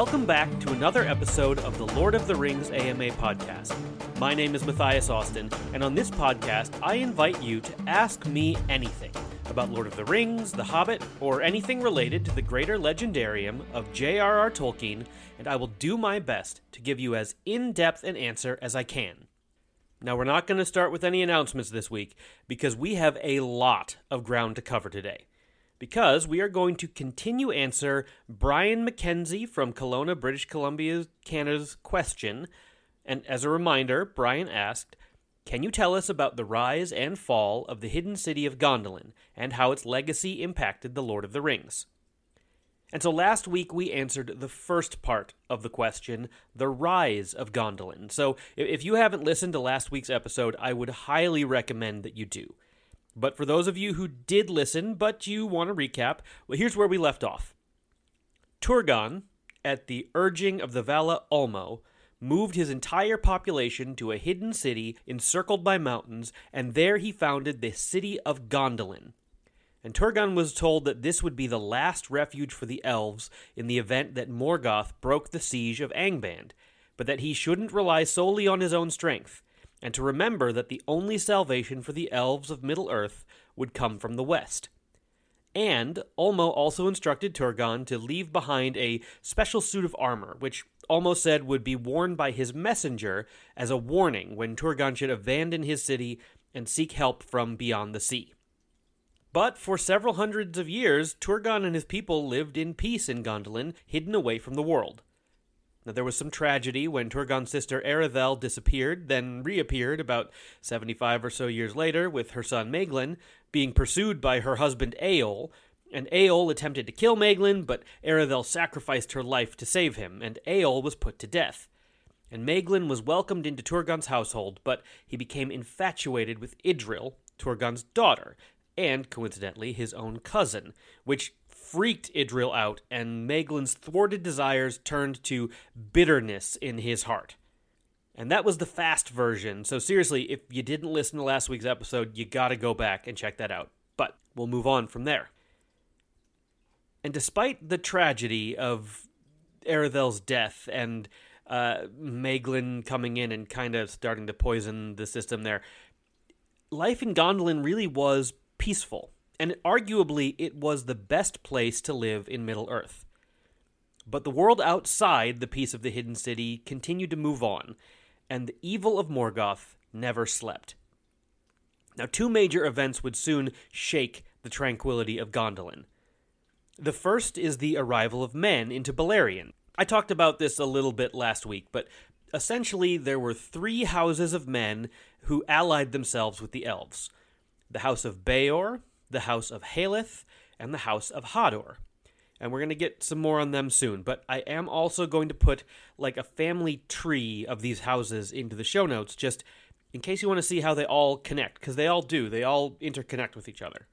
Welcome back to another episode of the Lord of the Rings AMA podcast. My name is Matthias Austin, and on this podcast, I invite you to ask me anything about Lord of the Rings, The Hobbit, or anything related to the greater legendarium of J.R.R. Tolkien, and I will do my best to give you as in-depth an answer as I can. Now, we're not going to start with any announcements this week, because we have a lot of ground to cover today. Because we are going to continue answer Brian McKenzie from Kelowna, British Columbia, Canada's question. And as a reminder, Brian asked, can you tell us about the rise and fall of the hidden city of Gondolin and how its legacy impacted the Lord of the Rings? And so last week we answered the first part of the question, the rise of Gondolin. So if you haven't listened to last week's episode, I would highly recommend that you do. But for those of you who did listen, but you want to recap, well, here's where we left off. Turgon, at the urging of the Vala Ulmo, moved his entire population to a hidden city encircled by mountains, and there he founded the city of Gondolin. And Turgon was told that this would be the last refuge for the elves in the event that Morgoth broke the siege of Angband, but that he shouldn't rely solely on his own strength, and to remember that the only salvation for the elves of Middle-earth would come from the west. And Ulmo also instructed Turgon to leave behind a special suit of armor, which Ulmo said would be worn by his messenger as a warning when Turgon should abandon his city and seek help from beyond the sea. But for several hundreds of years, Turgon and his people lived in peace in Gondolin, hidden away from the world. Now, there was some tragedy when Turgon's sister Eredhel disappeared, then reappeared about 75 or so years later with her son Maeglin, being pursued by her husband Eöl, and Eöl attempted to kill Maeglin, but Eredhel sacrificed her life to save him, and Eöl was put to death. And Maeglin was welcomed into Turgon's household, but he became infatuated with Idril, Turgon's daughter, and, coincidentally, his own cousin, which freaked Idril out, and Maeglin's thwarted desires turned to bitterness in his heart. And that was the fast version, so seriously, if you didn't listen to last week's episode, you gotta go back and check that out. But we'll move on from there. And despite the tragedy of Eredhel's death and Maeglin coming in and kind of starting to poison the system there, life in Gondolin really was peaceful. And arguably, it was the best place to live in Middle-earth. But the world outside the peace of the Hidden City continued to move on, and the evil of Morgoth never slept. Now, two major events would soon shake the tranquility of Gondolin. The first is the arrival of men into Beleriand. I talked about this a little bit last week, but essentially there were three houses of men who allied themselves with the elves. The House of Beor, the House of Haleth, and the House of Hador. And we're going to get some more on them soon, but I am also going to put like a family tree of these houses into the show notes, just in case you want to see how they all connect, because they all do. They all interconnect with each other.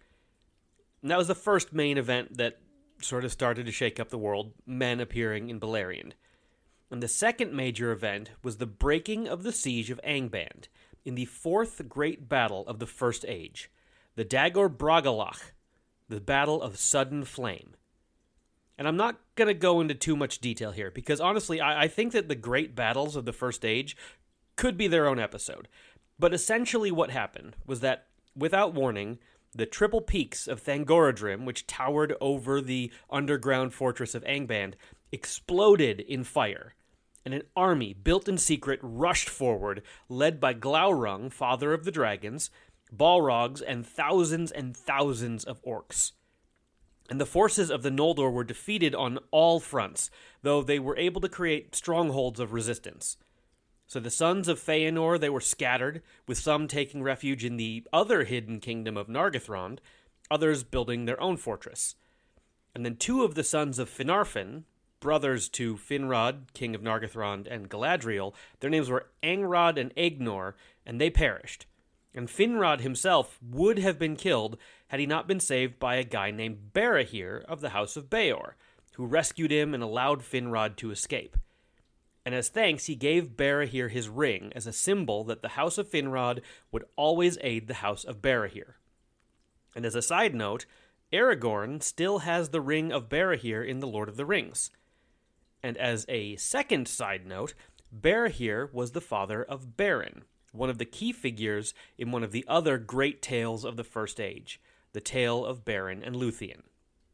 And that was the first main event that sort of started to shake up the world, men appearing in Beleriand. And the second major event was the breaking of the siege of Angband in the fourth great battle of the First Age, the Dagor Bragollach, the Battle of Sudden Flame. And I'm not going to go into too much detail here, because honestly, I think that the great battles of the First Age could be their own episode. But essentially what happened was that, without warning, the triple peaks of Thangorodrim, which towered over the underground fortress of Angband, exploded in fire, and an army built in secret rushed forward, led by Glaurung, father of the dragons, Balrogs, and thousands of orcs. And the forces of the Noldor were defeated on all fronts, though they were able to create strongholds of resistance. So the sons of Feanor, they were scattered, with some taking refuge in the other hidden kingdom of Nargothrond, others building their own fortress. And then two of the sons of Finarfin, brothers to Finrod, king of Nargothrond, and Galadriel, their names were Angrod and Aegnor, and they perished. And Finrod himself would have been killed had he not been saved by a guy named Barahir of the House of Beor, who rescued him and allowed Finrod to escape. And as thanks, he gave Barahir his ring as a symbol that the House of Finrod would always aid the House of Barahir. And as a side note, Aragorn still has the Ring of Barahir in The Lord of the Rings. And as a second side note, Barahir was the father of Beren, one of the key figures in one of the other great tales of the First Age, the tale of Beren and Luthien.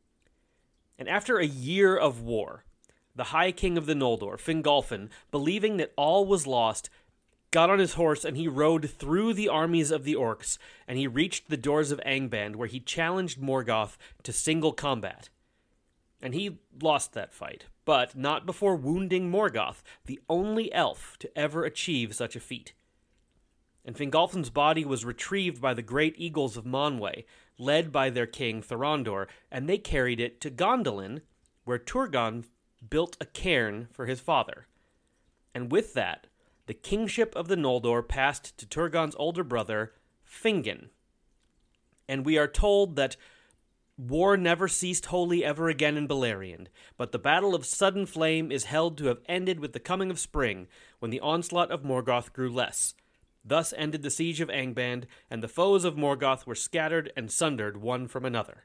And after a year of war, the High King of the Noldor, Fingolfin, believing that all was lost, got on his horse and he rode through the armies of the orcs, and he reached the doors of Angband, where he challenged Morgoth to single combat. And he lost that fight, but not before wounding Morgoth, the only elf to ever achieve such a feat. And Fingolfin's body was retrieved by the great eagles of Manwë, led by their king Thorondor, and they carried it to Gondolin, where Turgon built a cairn for his father. And with that, the kingship of the Noldor passed to Turgon's older brother, Fingin. And we are told that war never ceased wholly ever again in Beleriand, but the Battle of Sudden Flame is held to have ended with the coming of spring, when the onslaught of Morgoth grew less. Thus ended the siege of Angband, and the foes of Morgoth were scattered and sundered one from another.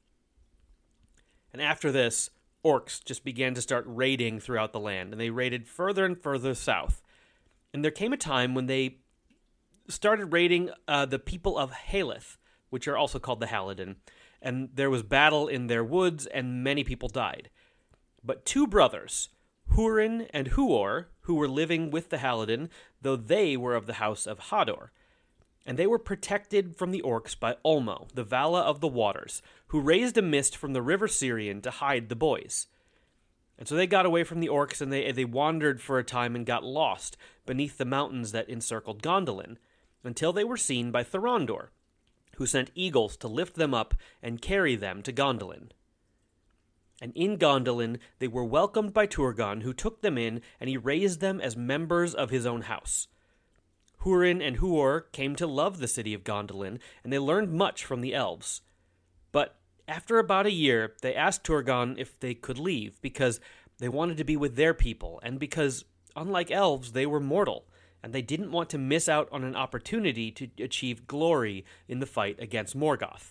And after this, orcs just began to start raiding throughout the land, and they raided further and further south. And there came a time when they started raiding the people of Haleth, which are also called the Halidin, and there was battle in their woods, and many people died. But two brothers, Hurin and Huor, who were living with the Halidin, though they were of the house of Hador, and they were protected from the orcs by Ulmo, the Vala of the Waters, who raised a mist from the river Sirion to hide the boys. And so they got away from the orcs, and they wandered for a time and got lost beneath the mountains that encircled Gondolin, until they were seen by Thorondor, who sent eagles to lift them up and carry them to Gondolin. And in Gondolin they were welcomed by Turgon, who took them in, and he raised them as members of his own house. Hurin and Huor came to love the city of Gondolin, and they learned much from the elves. But after about a year, they asked Turgon if they could leave, because they wanted to be with their people, and because, unlike elves, they were mortal, and they didn't want to miss out on an opportunity to achieve glory in the fight against Morgoth.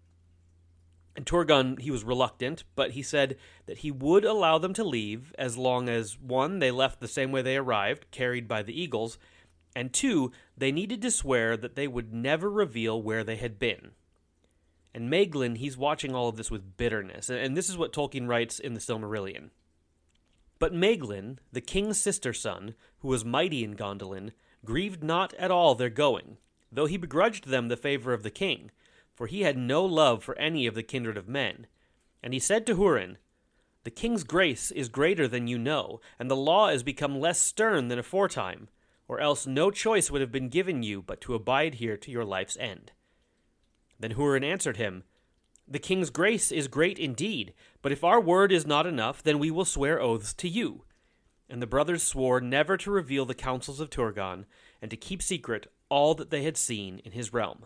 And Turgon, he was reluctant, but he said that he would allow them to leave as long as, 1, they left the same way they arrived, carried by the eagles, and 2, they needed to swear that they would never reveal where they had been. And Maeglin, he's watching all of this with bitterness, and this is what Tolkien writes in the Silmarillion. But Maeglin, the king's sister-son, who was mighty in Gondolin, grieved not at all their going, though he begrudged them the favor of the king, for he had no love for any of the kindred of men. And he said to Hurin, "The king's grace is greater than you know, and the law is become less stern than aforetime, or else no choice would have been given you but to abide here to your life's end." Then Hurin answered him, "The king's grace is great indeed, but if our word is not enough, then we will swear oaths to you." And the brothers swore never to reveal the counsels of Turgon, and to keep secret all that they had seen in his realm.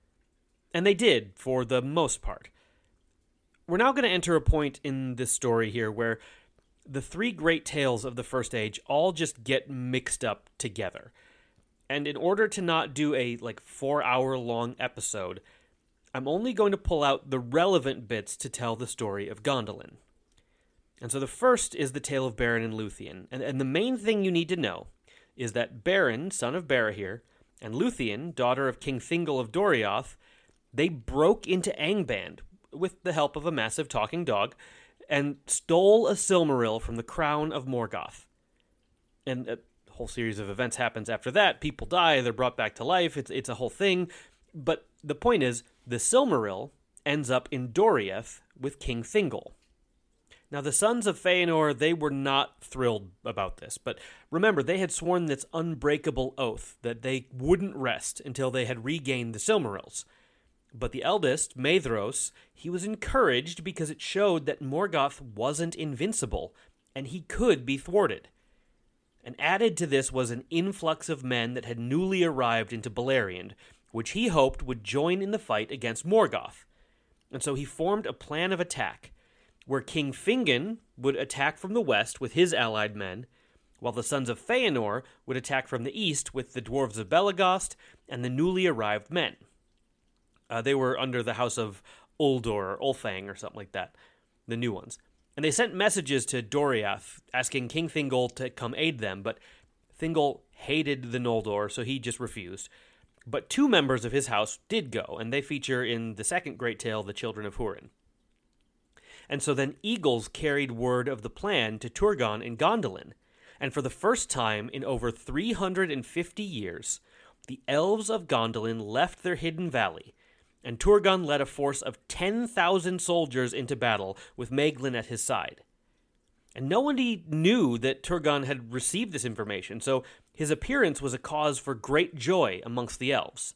And they did, for the most part. We're now going to enter a point in this story here where the three great tales of the First Age all just get mixed up together. And in order to not do a 4-hour-long episode, I'm only going to pull out the relevant bits to tell the story of Gondolin. And so the first is the tale of Beren and Luthien. And the main thing you need to know is that Beren, son of Barahir, and Luthien, daughter of King Thingol of Doriath, they broke into Angband with the help of a massive talking dog and stole a Silmaril from the crown of Morgoth. And a whole series of events happens after that. People die, they're brought back to life, it's a whole thing. But the point is, the Silmaril ends up in Doriath with King Thingol. Now, the sons of Feanor, they were not thrilled about this, but remember, they had sworn this unbreakable oath that they wouldn't rest until they had regained the Silmarils. But the eldest, Maedhros, he was encouraged because it showed that Morgoth wasn't invincible, and he could be thwarted. And added to this was an influx of men that had newly arrived into Beleriand, which he hoped would join in the fight against Morgoth. And so he formed a plan of attack, where King Fingin would attack from the west with his allied men, while the sons of Feanor would attack from the east with the dwarves of Belegost and the newly arrived men. They were under the house of Uldor or Ulfang or something like that, the new ones. And they sent messages to Doriath, asking King Thingol to come aid them, but Thingol hated the Noldor, so he just refused. But 2 members of his house did go, and they feature in the second great tale, The Children of Húrin. And so then eagles carried word of the plan to Turgon in Gondolin, and for the first time in over 350 years, the elves of Gondolin left their hidden valley, and Turgon led a force of 10,000 soldiers into battle with Maeglin at his side. And nobody knew that Turgon had received this information, so his appearance was a cause for great joy amongst the elves.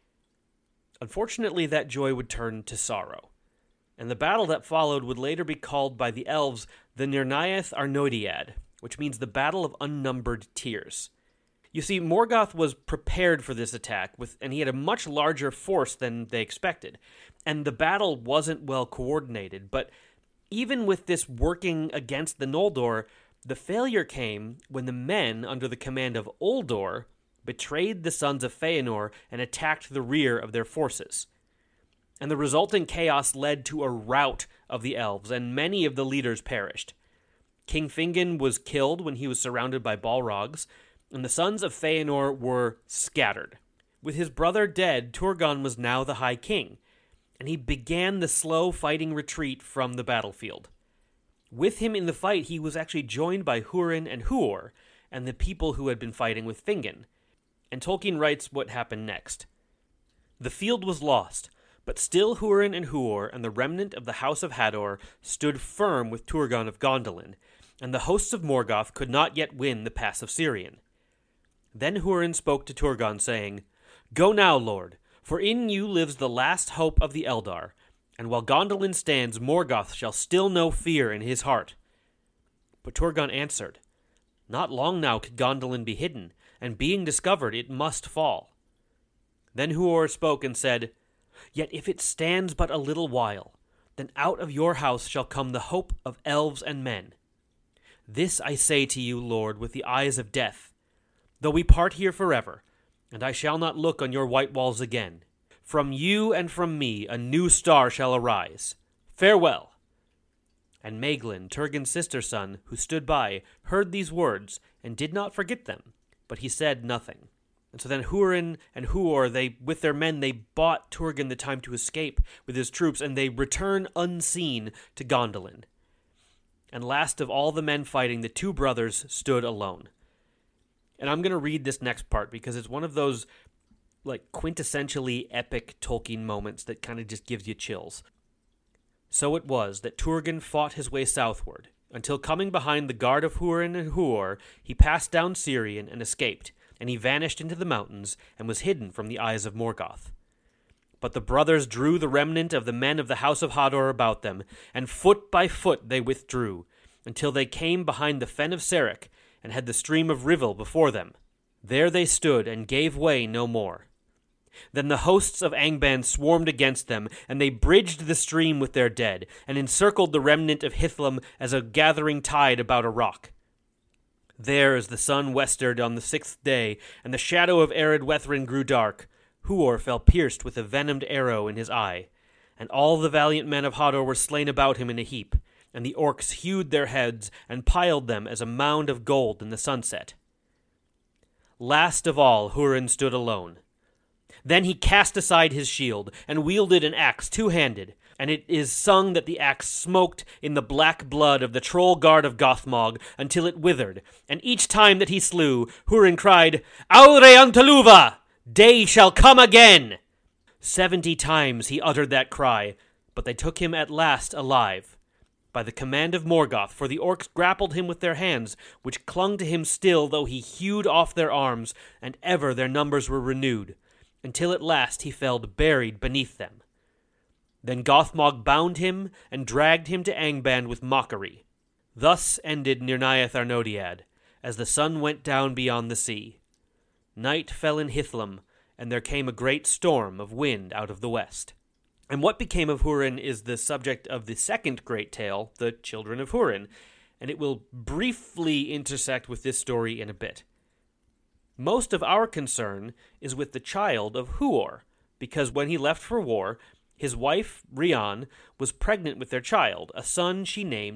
Unfortunately, that joy would turn to sorrow, and the battle that followed would later be called by the elves the Nirnaeth Arnoediad, which means the Battle of Unnumbered Tears. You see, Morgoth was prepared for this attack, and he had a much larger force than they expected, and the battle wasn't well coordinated, but even with this working against the Noldor, the failure came when the men under the command of Uldor betrayed the sons of Feanor and attacked the rear of their forces. And the resulting chaos led to a rout of the elves, and many of the leaders perished. King Fingon was killed when he was surrounded by Balrogs, and the sons of Feanor were scattered. With his brother dead, Turgon was now the High King, and he began the slow fighting retreat from the battlefield. With him in the fight, he was actually joined by Húrin and Huor, and the people who had been fighting with Fingon. And Tolkien writes what happened next. The field was lost, but still Húrin and Huor and the remnant of the House of Hador stood firm with Turgon of Gondolin, and the hosts of Morgoth could not yet win the Pass of Sirion. Then Húrin spoke to Turgon, saying, "Go now, Lord, for in you lives the last hope of the Eldar, and while Gondolin stands, Morgoth shall still know fear in his heart." But Turgon answered, "Not long now could Gondolin be hidden, and being discovered it must fall." Then Huor spoke and said, "Yet if it stands but a little while, then out of your house shall come the hope of elves and men. This I say to you, Lord, with the eyes of death. Though we part here forever, and I shall not look on your white walls again, from you and from me a new star shall arise. Farewell." And Maeglin, Turgon's sister-son, who stood by, heard these words, and did not forget them, but he said nothing. And so then Húrin and Huor, with their men, they bought Turgon the time to escape with his troops, and they return unseen to Gondolin. And last of all the men fighting, the 2 brothers stood alone. And I'm going to read this next part because it's one of those quintessentially epic Tolkien moments that kind of just gives you chills. "So it was that Turgon fought his way southward, until coming behind the guard of Húrin and Huor, he passed down Sirion and escaped, and he vanished into the mountains and was hidden from the eyes of Morgoth. But the brothers drew the remnant of the men of the House of Hador about them, and foot by foot they withdrew, until they came behind the fen of Serech, and had the stream of Rivil before them. There they stood, and gave way no more. Then the hosts of Angband swarmed against them, and they bridged the stream with their dead, and encircled the remnant of Hithlum as a gathering tide about a rock. There, as the sun westered on the 6th day, and the shadow of Ered Wethrin grew dark, Huor fell pierced with a venomed arrow in his eye, and all the valiant men of Hador were slain about him in a heap, and the orcs hewed their heads and piled them as a mound of gold in the sunset. Last of all, Húrin stood alone. Then he cast aside his shield, and wielded an axe 2-handed, and it is sung that the axe smoked in the black blood of the troll guard of Gothmog until it withered, and each time that he slew, Húrin cried, "Aure Antaluva! Day shall come again!" 70 times he uttered that cry, but they took him at last alive, by the command of Morgoth, for the orcs grappled him with their hands, which clung to him still, though he hewed off their arms, and ever their numbers were renewed, until at last he fell buried beneath them. Then Gothmog bound him, and dragged him to Angband with mockery. Thus ended Nirnaeth Arnoediad, as the sun went down beyond the sea. Night fell in Hithlum, and there came a great storm of wind out of the west. And what became of Húrin is the subject of the second great tale, The Children of Húrin, and it will briefly intersect with this story in a bit. Most of our concern is with the child of Huor, because when he left for war, his wife, Rian, was pregnant with their child, a son she named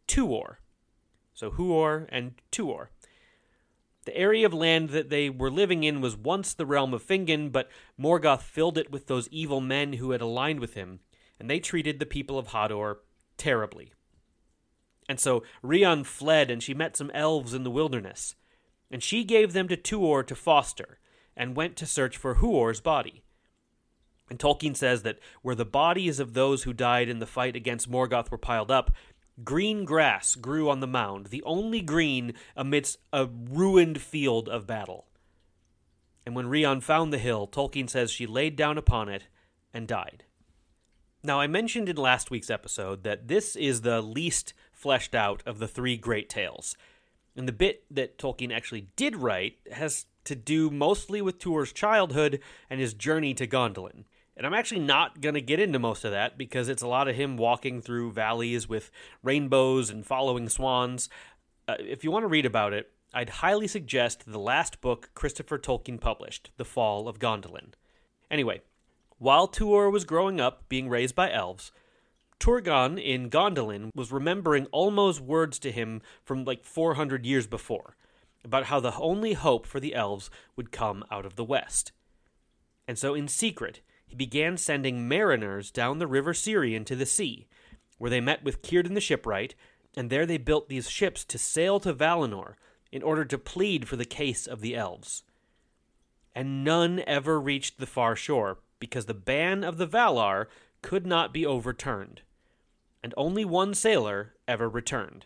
Tuor. So Huor and Tuor. The area of land that they were living in was once the realm of Fingon, but Morgoth filled it with those evil men who had aligned with him, and they treated the people of Hador terribly. And so Rhiann fled, and she met some elves in the wilderness, and she gave them to Tuor to foster, and went to search for Huor's body. And Tolkien says that where the bodies of those who died in the fight against Morgoth were piled up, green grass grew on the mound, the only green amidst a ruined field of battle. And when Rhiann found the hill, Tolkien says she laid down upon it and died. Now, I mentioned in last week's episode that this is the least fleshed out of the three great tales. And the bit that Tolkien actually did write has to do mostly with Tuor's childhood and his journey to Gondolin. And I'm actually not going to get into most of that because it's a lot of him walking through valleys with rainbows and following swans. If you want to read about it, I'd highly suggest the last book Christopher Tolkien published, The Fall of Gondolin. Anyway, while Tuor was growing up, being raised by elves, Turgon in Gondolin was remembering Ulmo's words to him from like 400 years before, about how the only hope for the elves would come out of the west. And so in secret, he began sending mariners down the river Sirion to the sea, where they met with Círdan the shipwright, and there they built these ships to sail to Valinor in order to plead for the case of the elves. And none ever reached the far shore, because the ban of the Valar could not be overturned, and only one sailor ever returned.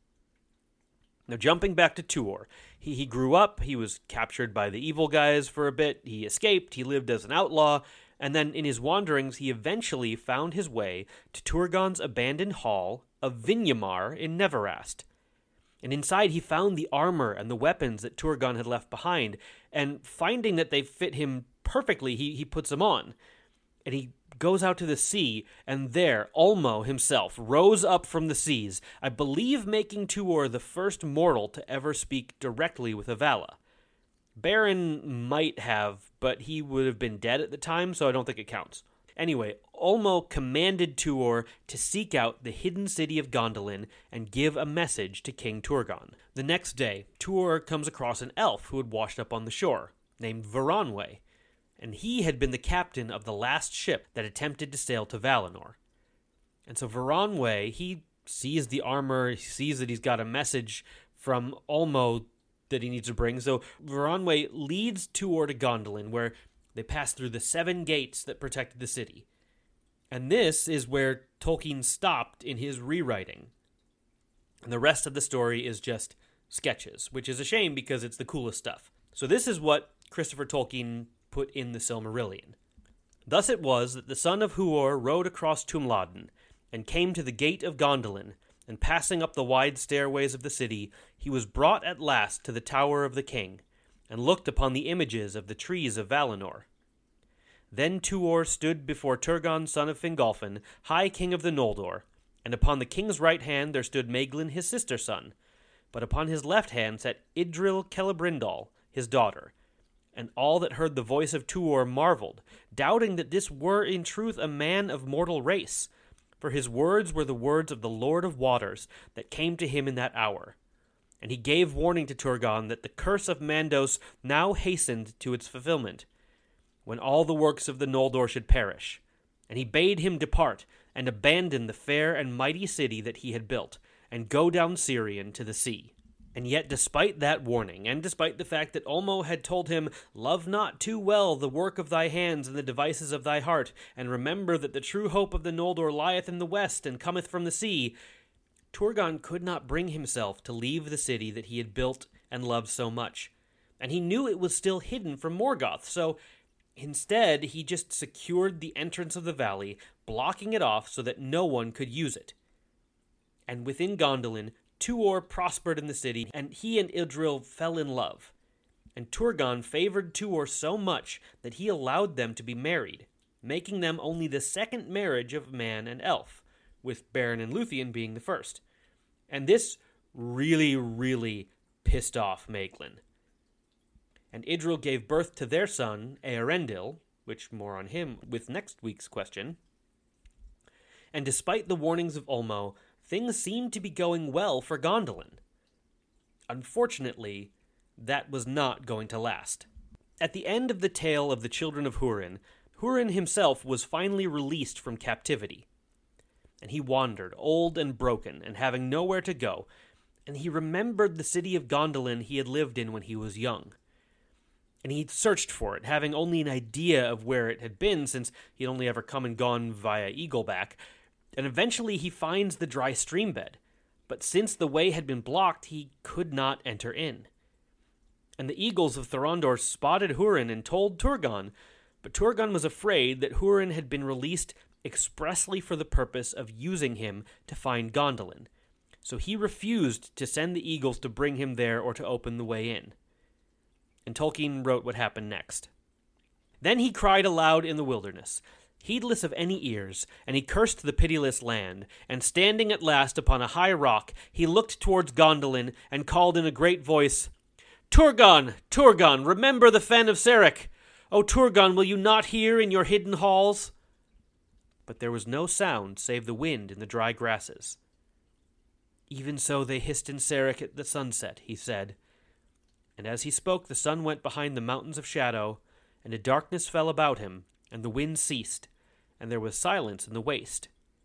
Now, jumping back to Tuor, he grew up, he was captured by the evil guys for a bit, he escaped, he lived as an outlaw, and then in his wanderings he eventually found his way to Turgon's abandoned hall of Vinyamar in Neverast. And inside he found the armor and the weapons that Turgon had left behind, and finding that they fit him perfectly, he puts them on. And he goes out to the sea, and there Ulmo himself rose up from the seas, I believe making Tuor the first mortal to ever speak directly with a Vala. Beren might have, but he would have been dead at the time, so I don't think it counts. Anyway, Ulmo commanded Tuor to seek out the hidden city of Gondolin and give a message to King Turgon. The next day, Tuor comes across an elf who had washed up on the shore, named Varanwe, and he had been the captain of the last ship that attempted to sail to Valinor. And so Varanwe, he sees the armor, he sees that he's got a message from Ulmo that he needs to bring. So Varanwe leads Tuor to Gondolin, where they pass through the 7 gates that protected the city. And this is where Tolkien stopped in his rewriting. And the rest of the story is just sketches, which is a shame because it's the coolest stuff. So this is what Christopher Tolkien put in the Silmarillion. Thus it was that the son of Huor rode across Tumladen, and came to the gate of Gondolin, and passing up the wide stairways of the city, he was brought at last to the tower of the king, and looked upon the images of the trees of Valinor. Then Tuor stood before Turgon son of Fingolfin, high king of the Noldor, and upon the king's right hand there stood Maeglin his sister son, but upon his left hand sat Idril Celebrimbor, his daughter. And all that heard the voice of Tuor marveled, doubting that this were in truth a man of mortal race, for his words were the words of the Lord of Waters that came to him in that hour. And he gave warning to Turgon that the curse of Mandos now hastened to its fulfillment, when all the works of the Noldor should perish. And he bade him depart, and abandon the fair and mighty city that he had built, and go down Sirion to the sea. And yet despite that warning, and despite the fact that Ulmo had told him, "Love not too well the work of thy hands and the devices of thy heart, and remember that the true hope of the Noldor lieth in the west and cometh from the sea," Turgon could not bring himself to leave the city that he had built and loved so much. And he knew it was still hidden from Morgoth, so instead he just secured the entrance of the valley, blocking it off so that no one could use it. And within Gondolin, Tuor prospered in the city, and he and Idril fell in love. And Turgon favored Tuor so much that he allowed them to be married, making them only the second marriage of man and elf, with Beren and Luthien being the first. And this really, really pissed off Maeglin. And Idril gave birth to their son, Eärendil, which more on him with next week's question. And despite the warnings of Ulmo, things seemed to be going well for Gondolin. Unfortunately, that was not going to last. At the end of the tale of the children of Húrin, Húrin himself was finally released from captivity. And he wandered, old and broken, and having nowhere to go, and he remembered the city of Gondolin he had lived in when he was young. And he searched for it, having only an idea of where it had been, since he had only ever come and gone via Eagleback, and eventually he finds the dry stream bed. But since the way had been blocked, he could not enter in. And the eagles of Thorondor spotted Húrin and told Turgon, but Turgon was afraid that Húrin had been released expressly for the purpose of using him to find Gondolin, so he refused to send the eagles to bring him there or to open the way in. And Tolkien wrote what happened next. Then he cried aloud in the wilderness, heedless of any ears, and he cursed the pitiless land, and standing at last upon a high rock, he looked towards Gondolin and called in a great voice, Turgon, Turgon, remember the fen of Serech! O Turgon, will you not hear in your hidden halls? But there was no sound save the wind in the dry grasses. Even so they hissed in Serech at the sunset, he said. And as he spoke, the sun went behind the mountains of shadow, and a darkness fell about him, and the wind ceased, and there was silence in the waste.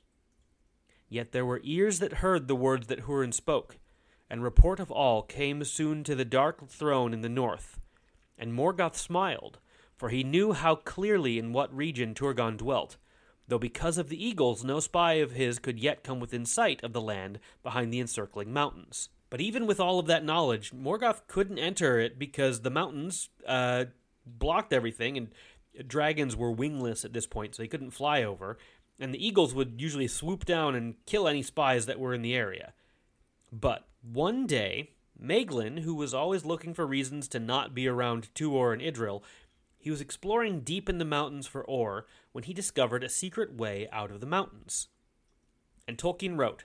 Yet there were ears that heard the words that Húrin spoke, and report of all came soon to the dark throne in the north. And Morgoth smiled, for he knew how clearly in what region Turgon dwelt, though because of the eagles no spy of his could yet come within sight of the land behind the encircling mountains. But even with all of that knowledge, Morgoth couldn't enter it because the mountains blocked everything, and dragons were wingless at this point, so they couldn't fly over, and the eagles would usually swoop down and kill any spies that were in the area. But one day, Maeglin, who was always looking for reasons to not be around Tuor and Idril, he was exploring deep in the mountains for ore when he discovered a secret way out of the mountains. And Tolkien wrote,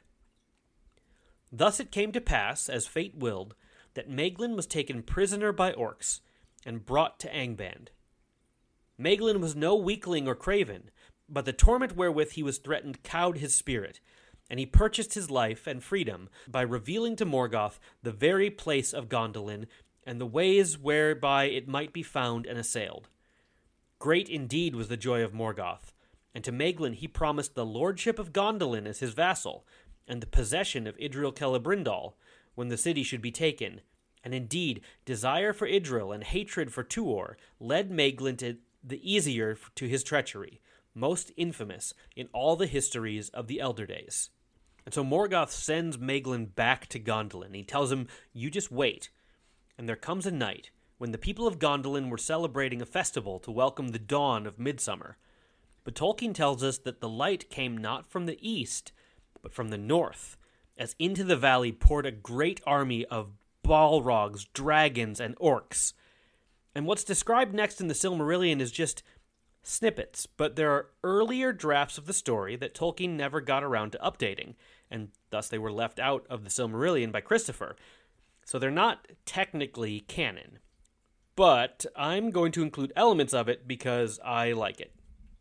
Thus it came to pass, as fate willed, that Maeglin was taken prisoner by orcs and brought to Angband. Maeglin was no weakling or craven, but the torment wherewith he was threatened cowed his spirit, and he purchased his life and freedom by revealing to Morgoth the very place of Gondolin and the ways whereby it might be found and assailed. Great indeed was the joy of Morgoth, and to Maeglin he promised the lordship of Gondolin as his vassal, and the possession of Idril Celebrimbor when the city should be taken. And indeed, desire for Idril and hatred for Tuor led Maeglin to the easier to his treachery, most infamous in all the histories of the Elder Days. And so Morgoth sends Maeglin back to Gondolin. He tells him, you just wait. And there comes a night when the people of Gondolin were celebrating a festival to welcome the dawn of midsummer. But Tolkien tells us that the light came not from the east, but from the north, as into the valley poured a great army of Balrogs, dragons, and orcs. And what's described next in the Silmarillion is just snippets, but there are earlier drafts of the story that Tolkien never got around to updating, and thus they were left out of the Silmarillion by Christopher. So they're not technically canon, but I'm going to include elements of it because I like it.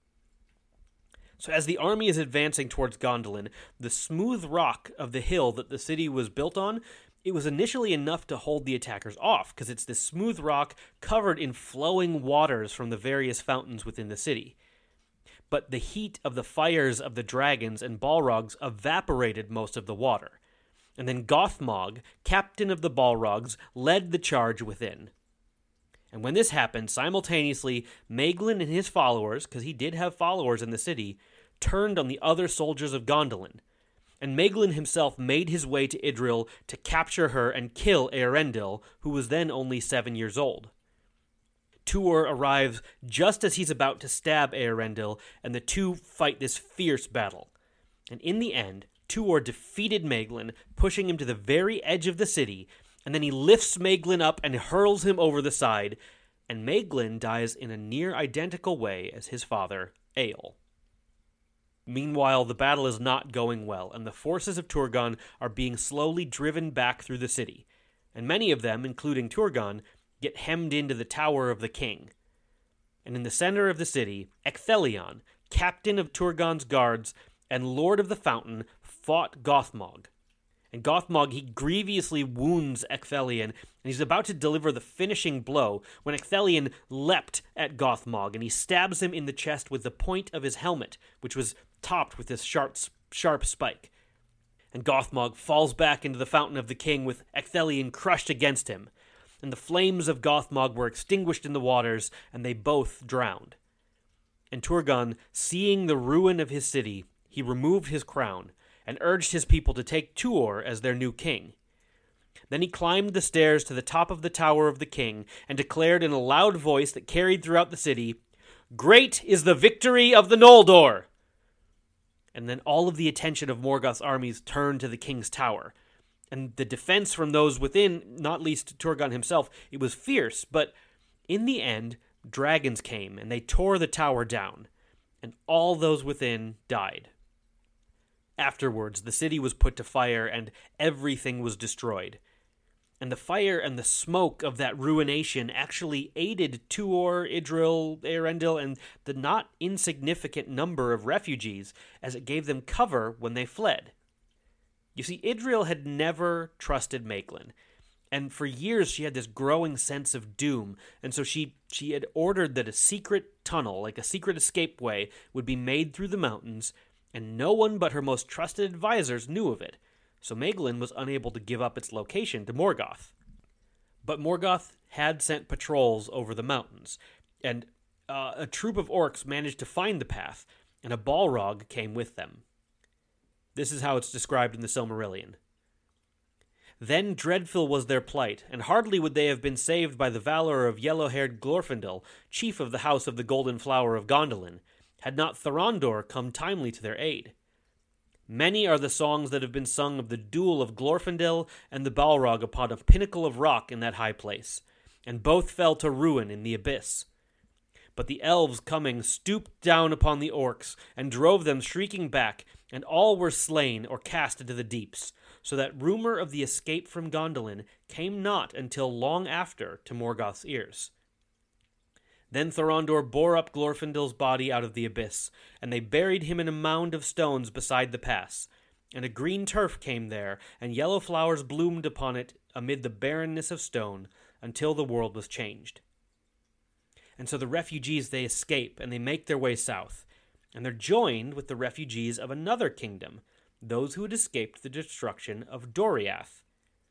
So as the army is advancing towards Gondolin, the smooth rock of the hill that the city was built on, it was initially enough to hold the attackers off, because it's this smooth rock covered in flowing waters from the various fountains within the city. But the heat of the fires of the dragons and Balrogs evaporated most of the water. And then Gothmog, captain of the Balrogs, led the charge within. And when this happened, simultaneously, Maeglin and his followers, because he did have followers in the city, turned on the other soldiers of Gondolin. And Maeglin himself made his way to Idril to capture her and kill Eärendil, who was then only 7 years old. Tuor arrives just as he's about to stab Eärendil, and the two fight this fierce battle. And in the end, Tuor defeated Maeglin, pushing him to the very edge of the city, and then he lifts Maeglin up and hurls him over the side, and Maeglin dies in a near-identical way as his father, Eöl. Meanwhile, the battle is not going well, and the forces of Turgon are being slowly driven back through the city, and many of them, including Turgon, get hemmed into the Tower of the King. And in the center of the city, Ecthelion, captain of Turgon's guards and lord of the fountain, fought Gothmog. And Gothmog, he grievously wounds Ecthelion, and he's about to deliver the finishing blow when Ecthelion leapt at Gothmog, and he stabs him in the chest with the point of his helmet, which was topped with this sharp spike. And Gothmog falls back into the Fountain of the King with Ecthelion crushed against him. And the flames of Gothmog were extinguished in the waters, and they both drowned. And Turgon, seeing the ruin of his city, he removed his crown, and urged his people to take Tuor as their new king. Then he climbed the stairs to the top of the tower of the king, and declared in a loud voice that carried throughout the city, "Great is the victory of the Noldor!" And then all of the attention of Morgoth's armies turned to the king's tower. And the defense from those within, not least Turgon himself, it was fierce, but in the end, dragons came, and they tore the tower down, and all those within died. Afterwards, the city was put to fire, and everything was destroyed. And the fire and the smoke of that ruination actually aided Tuor, Idril, Eärendil, and the not insignificant number of refugees, as it gave them cover when they fled. You see, Idril had never trusted Maeglin, and for years she had this growing sense of doom, and so she had ordered that a secret tunnel, like a secret escape way, would be made through the mountains, and no one but her most trusted advisors knew of it, so Maeglin was unable to give up its location to Morgoth. But Morgoth had sent patrols over the mountains, and a troop of orcs managed to find the path, and a Balrog came with them. This is how it's described in the Silmarillion. Then dreadful was their plight, and hardly would they have been saved by the valor of yellow-haired Glorfindel, chief of the House of the Golden Flower of Gondolin, had not Thorondor come timely to their aid. Many are the songs that have been sung of the duel of Glorfindel and the Balrog upon a pinnacle of rock in that high place, and both fell to ruin in the abyss. But the elves coming stooped down upon the orcs, and drove them shrieking back, and all were slain or cast into the deeps, so that rumor of the escape from Gondolin came not until long after to Morgoth's ears. Then Thorondor bore up Glorfindel's body out of the abyss, and they buried him in a mound of stones beside the pass, and a green turf came there, and yellow flowers bloomed upon it amid the barrenness of stone, until the world was changed. And so the refugees, they escape, and they make their way south, and they're joined with the refugees of another kingdom, those who had escaped the destruction of Doriath.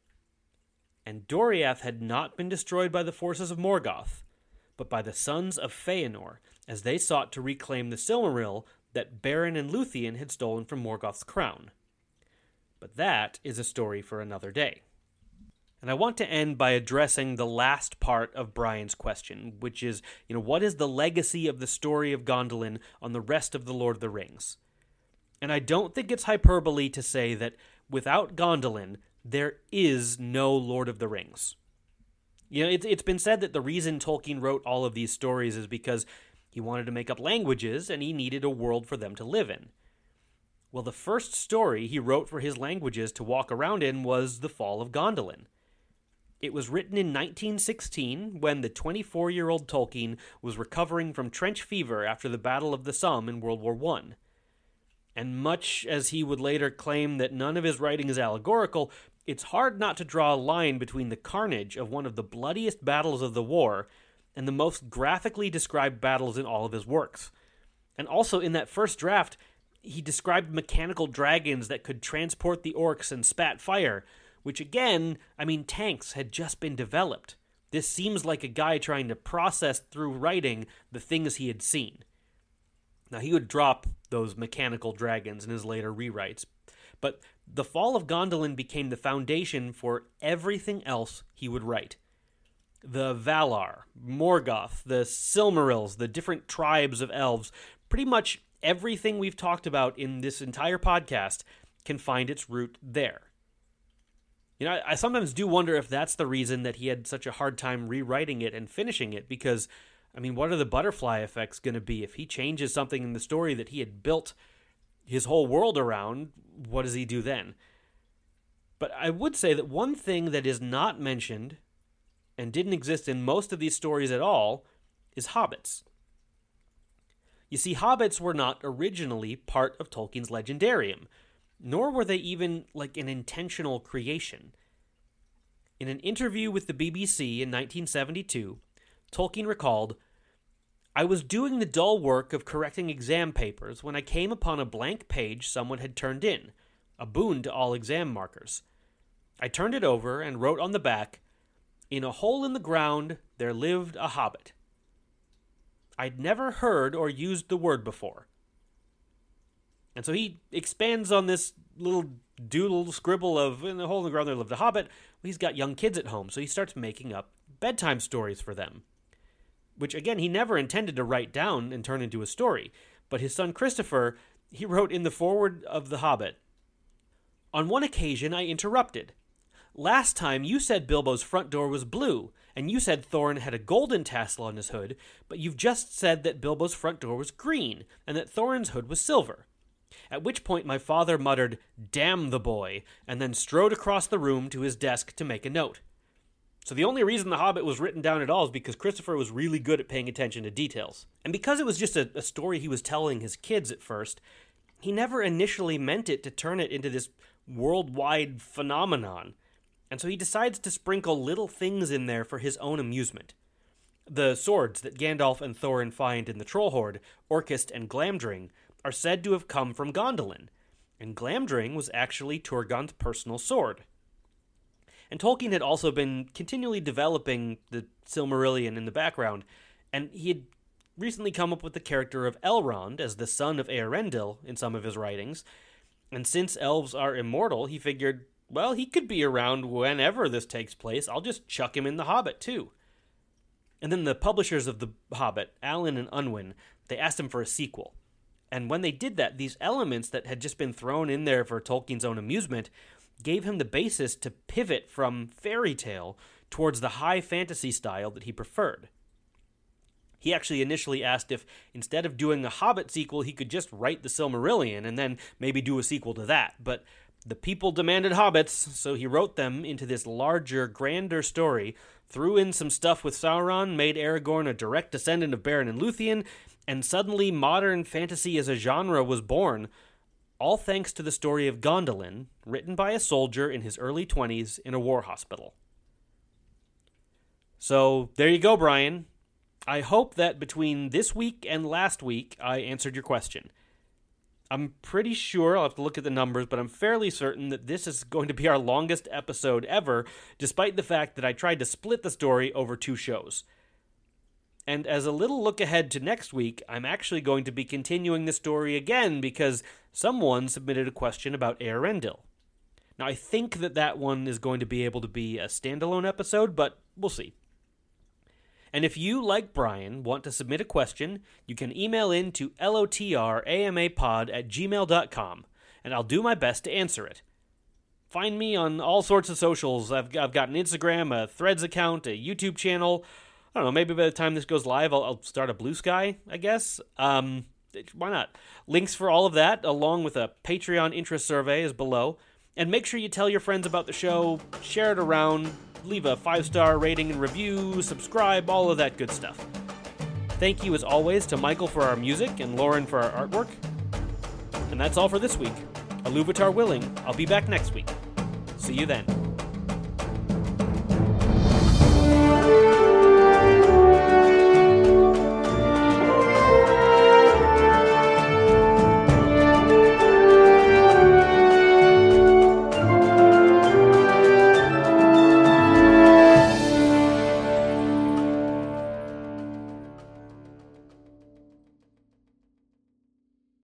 And Doriath had not been destroyed by the forces of Morgoth, but by the sons of Feanor, as they sought to reclaim the Silmaril that Beren and Luthien had stolen from Morgoth's crown. But that is a story for another day. And I want to end by addressing the last part of Brian's question, which is, what is the legacy of the story of Gondolin on the rest of the Lord of the Rings? And I don't think it's hyperbole to say that without Gondolin, there is no Lord of the Rings. It's been said that the reason Tolkien wrote all of these stories is because he wanted to make up languages and he needed a world for them to live in. Well, the first story he wrote for his languages to walk around in was The Fall of Gondolin. It was written in 1916 when the 24-year-old Tolkien was recovering from trench fever after the Battle of the Somme in World War I. And much as he would later claim that none of his writing is allegorical, it's hard not to draw a line between the carnage of one of the bloodiest battles of the war and the most graphically described battles in all of his works. And also in that first draft, he described mechanical dragons that could transport the orcs and spat fire, which again, tanks had just been developed. This seems like a guy trying to process through writing the things he had seen. Now, he would drop those mechanical dragons in his later rewrites, but The Fall of Gondolin became the foundation for everything else he would write. The Valar, Morgoth, the Silmarils, the different tribes of elves, pretty much everything we've talked about in this entire podcast can find its root there. I sometimes do wonder if that's the reason that he had such a hard time rewriting it and finishing it, because, what are the butterfly effects going to be? If he changes something in the story that he had built his whole world around, what does he do then? But I would say that one thing that is not mentioned and didn't exist in most of these stories at all is hobbits. You see, hobbits were not originally part of Tolkien's legendarium. nor were they even like an intentional creation. In an interview with the BBC in 1972, Tolkien recalled, "I was doing the dull work of correcting exam papers when I came upon a blank page someone had turned in, a boon to all exam markers. I turned it over and wrote on the back, 'In a hole in the ground there lived a hobbit.' I'd never heard or used the word before." And so he expands on this little doodle scribble of "in the hole in the ground there lived a hobbit." Well, he's got young kids at home, so he starts making up bedtime stories for them, which, again, he never intended to write down and turn into a story. But his son Christopher, he wrote in the foreword of The Hobbit, "On one occasion I interrupted. Last time you said Bilbo's front door was blue, and you said Thorin had a golden tassel on his hood, but you've just said that Bilbo's front door was green, and that Thorin's hood was silver." At which point my father muttered, "Damn the boy," and then strode across the room to his desk to make a note. So the only reason The Hobbit was written down at all is because Christopher was really good at paying attention to details. And because it was just a story he was telling his kids at first, he never initially meant it to turn it into this worldwide phenomenon. And so he decides to sprinkle little things in there for his own amusement. The swords that Gandalf and Thorin find in the Trollhoard, Orcust and Glamdring, are said to have come from Gondolin, and Glamdring was actually Turgon's personal sword. And Tolkien had also been continually developing the Silmarillion in the background, and he had recently come up with the character of Elrond as the son of Eärendil in some of his writings, and since elves are immortal, he figured, well, he could be around whenever this takes place. I'll just chuck him in The Hobbit, too. And then the publishers of The Hobbit, Allen and Unwin, they asked him for a sequel. And when they did that, these elements that had just been thrown in there for Tolkien's own amusement gave him the basis to pivot from fairy tale towards the high fantasy style that he preferred. He actually initially asked if, instead of doing a Hobbit sequel, he could just write the Silmarillion and then maybe do a sequel to that. But the people demanded hobbits, so he wrote them into this larger, grander story, threw in some stuff with Sauron, made Aragorn a direct descendant of Beren and Luthien, and suddenly modern fantasy as a genre was born, all thanks to the story of Gondolin, written by a soldier in his early 20s in a war hospital. So, there you go, Brian. I hope that between this week and last week, I answered your question. I'm pretty sure, I'll have to look at the numbers, but I'm fairly certain that this is going to be our longest episode ever, despite the fact that I tried to split the story over 2 shows. And as a little look ahead to next week, I'm actually going to be continuing the story again because someone submitted a question about Eärendil. Now, I think that one is going to be able to be a standalone episode, but we'll see. And if you, like Brian, want to submit a question, you can email in to lotramapod@gmail.com, and I'll do my best to answer it. Find me on all sorts of socials. I've got an Instagram, a Threads account, a YouTube channel. I don't know, maybe by the time this goes live, I'll start a Blue Sky, I guess. Why not? Links for all of that, along with a Patreon interest survey, is below. And make sure you tell your friends about the show, share it around, leave a 5-star rating and review, subscribe, all of that good stuff. Thank you, as always, to Michael for our music and Lauren for our artwork. And that's all for this week. Iluvatar willing, I'll be back next week. See you then.